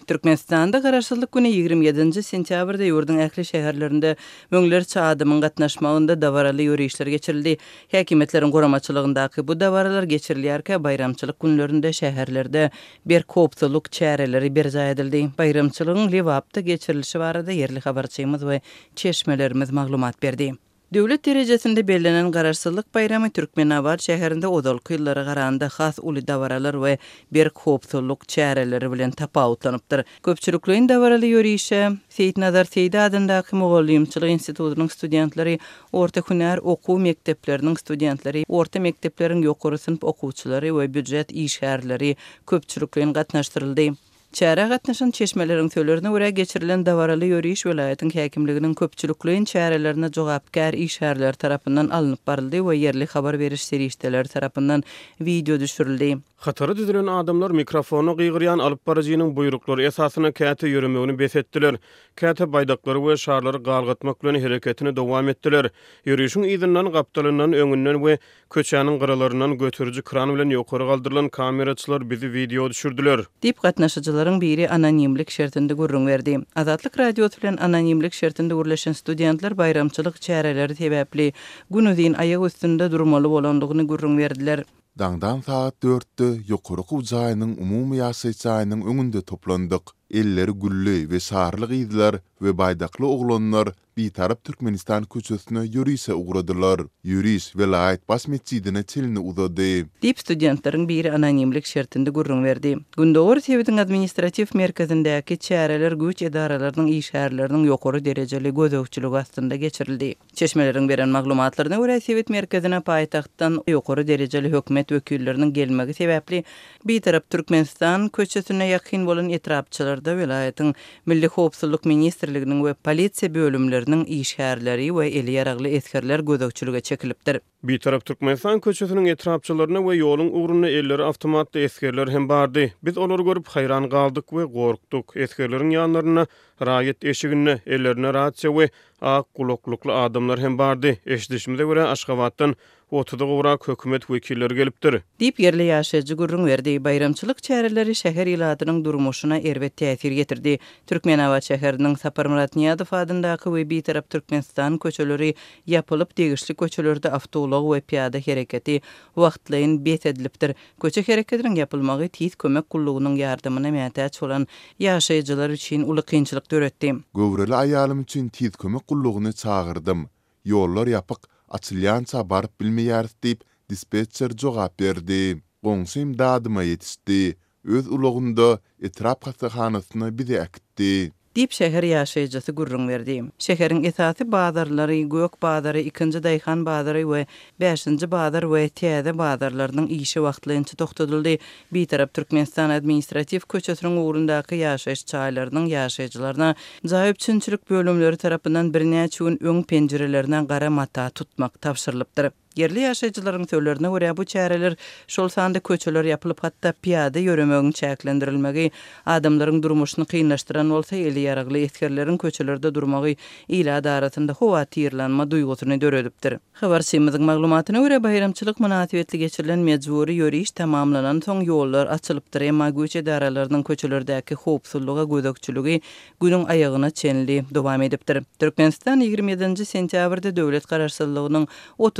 Türkmenistanda garaşsyzlyk güni 27 sentýabrda ýurdun ähli şäherlerinde möňlerçe adamyň gatnaşmagynda dawaraly ýürüýüşler geçirildi. Häkimetleriň goramaçylygyndaky bu dawaralar geçirilýärkä bayramçylyk günlerinde şäherlerde bir kopduluk çäreleri berja edildi. Bayramçylygyň Lewapda geçirilişi barada yerli habarçymyz we çeşmelerimiz maglumat berdi. Döwlet derejesinde belirlenen garaşsyzlyk bayramy Türkmenabad şäherinde odalyk ýyllara garanda has uly dawaralar we bir kopduluk çäreleri bilen tapawutlanypdyr. Köpçülikliň dawaraly ýürüýüşe Seýidnazar Seýdi adyndaky Mogollymçylyk institutynyň studentlary, orta hünär okuw mekdepleriniň studentlary, orta mekdepleriň ýokary synp okuwçylary we büdjet işgärleri köpçülikliň gatnaşdyryldy. Çäre gatnaşan çeşmeleriň söýlerine görä geçirilen dawaraly ýürüýüş welaýatyň häkimliginiň köpçülikliň çärelerine jogapkär işgärler tarapyndan alınıp baryldy we yerli habar beriş serişdeleri tarapyndan video düşürildi. Hatary düzülen adamlar mikrofonu gıýgyrýan alyp barajynyň buýruklary esasyna käte ýürümegini besetdiler. Käte baýdaklary we şarlary galgatmak bilen hereketini dowam etdiler. Ýürüýüşiň ýygynyň gapdalyndan öňünden we köçäniň gyralaryndan götürüji kran bilen ýokary galdyrylan kameraçylar bizi video düşürdiler. Dip gatnaşyjylaryň biri anonimlik şertinde gurrun berdi. Azatlyk radiosu bilen anonimlik şertinde gurleşen studentler bayramçylyk çäreleri sebäpli günüdin aýag üstünde durmaly bolandygyny gurrun berdiler. Dangdan saat 4'te ýokary Kujaýynyň umumy ýaşaýjaýynyň öňünde toplandyk. Elleri güllü we sarlyk ýyzlar we baýdakly oglanlar bir tarap Türkmenistan köçesine ýürüýse ugradylar. Ýürüýüş welayat bas mescidine çelini uzady. Dip studentleriň biri anonimlik şertinde gurrun berdi. Gündowar Seýidiň administrativ merkezindäki çäreler güç edaralarynyň işgärleriniň ýokary derejeli gözegçiligi astynda geçirildi. Çeşmeleriň beren maglumatlaryna görä Seýid merkezine paýtagtdan ýokary derejeli hökümet wekilleriniň gelmegi sebäpli bir tarap Türkmenistan köçesine ýakyn bolan etrapçylarda welaýatyň Milli Howpsuzlyk ministrliginiň we polisiýa bölümleriniň işgärleri we eli ýaragly eskerler gözegçilige çekilipdir. Bir tarap Türkmenistan köçesiniň etrapçylaryna we ýoluň uğruna elleri awtomatly eskerler hem bardy. Biz olary görüp haýran galdyk we gorkdyk. Eskerleriň ýanlaryna raýat eşigine ellerine rahatça we ak gulaklykly adamlar hem bardy. Eşdişimize görä Aşgabatdan 30 gowrak hökümet wekilleri gelipdir. Dip yerli ýaşaýjy gurrun berdi. Bayramçylyk çäreleri şäher ýyladynyň durmuşyna erbet täsir getirdi. Türkmenabad şäheriniň Saparmurat Niýazow adyndaky we bir tarap Türkmenistan köçeleri ýapylyp degişli köçelerde awtolog we piýada hereketi wagtlaýyn besedilipdir. Köçe hereketiniň ýapylmagy tiz kömek gullugynyň ýardymyna mätäç bolan ýaşaýjylar üçin uly kynçylyk döretdi. Göwreli aýalym üçin tiz kömek gullugyny çağırdım. Ýollar ýapyk, açylýança baryp bilmeýäris diýip dispetcher jogap berdi. Goňsy imdadyma ýetişdi. Öz ulugynda etrap hastaxanasyna bizi äkitdi. Dip şäher ýaşaýjysy gurrun berdi. Şäheriň esasy bazarlary Gök bazary, 2-nji Daýhan bazary we 5-nji bazar we Täze bazarlarynyň işi wagtlaýynça toktatyldy. Bir tarap Türkmenistan administrativ köçesiniň ugrundaky ýaşaýyş çaýlarynyň ýaşaýjylaryna jaýapçynçylyk bölümleri tarapyndan birnäçe gün öň penjerelerinden gara mata tutmak tapşyrylypdyr. Yerli ýaşaýjylaryň söýlerine görä bu çäreler şol sanda köçeler ýapylyp hatda piýada ýöremegiň çäklendirilmegi adamlaryň durmuşyny kynlaşdyran bolsa eli ýaragly eskerleriň köçelerde durmagy ila daratynda howa tyrlanma duýgusyny döredipdir. Habarçymyzyň maglumatyna görä bayramçylyk münasibetli geçirilen mejburi ýürüýüş tamamlanan soň ýollar açylypdyr, emma güç edaralarynyň köçelerdäki howpsuzlyga gözegçiligi günüň aýagyna çenli dowam edipdir. Türkmenistan 27 sentýabrda döwlet garaşsyzlygynyň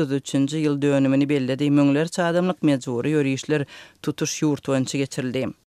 33 ýyl dönümini belledi. Möňlerçe adamlyk mejburi ýürüýüşler tutuş ýurtwança geçirildi.